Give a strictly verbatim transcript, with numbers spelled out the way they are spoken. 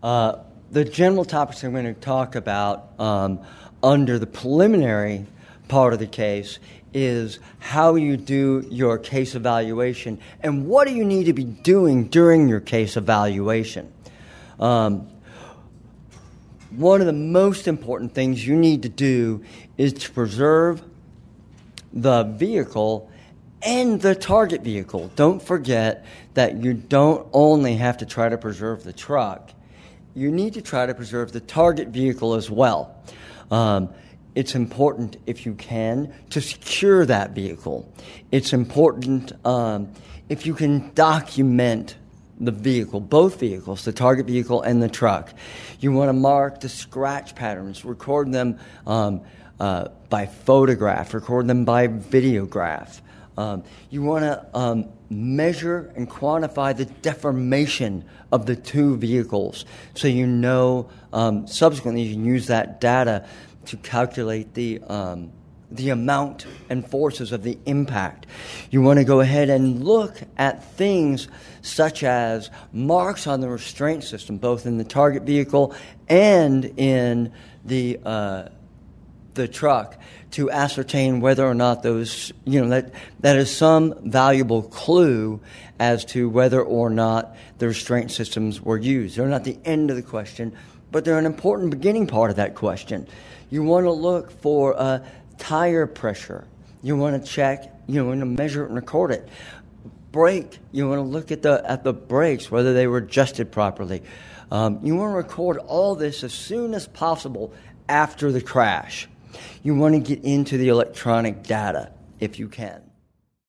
Uh, the general topics I'm going to talk about um, under the preliminary part of the case is how you do your case evaluation and what do you need to be doing during your case evaluation. Um, one of the most important things you need to do is to preserve the vehicle and the target vehicle. Don't forget that you don't only have to try to preserve the truck. You need to try to preserve the target vehicle as well. Um, it's important, if you can, to secure that vehicle. It's important um, if you can document the vehicle, both vehicles, the target vehicle and the truck. You want to mark the scratch patterns, record them um, uh, by photograph, record them by videograph. Um, you want to um, measure and quantify the deformation of the two vehicles so you know um, subsequently you can use that data to calculate the um, the amount and forces of the impact. You want to go ahead and look at things such as marks on the restraint system, both in the target vehicle and in the uh, the truck, to ascertain whether or not those, you know, that that is some valuable clue as to whether or not the restraint systems were used. They're not the end of the question, but they're an important beginning part of that question. You want to look for uh, tire pressure. You want to check, you want to measure it and record it. Brake, you want to look at the at the brakes, whether they were adjusted properly. Um, you want to record all this as soon as possible after the crash. You want to get into the electronic data if you can.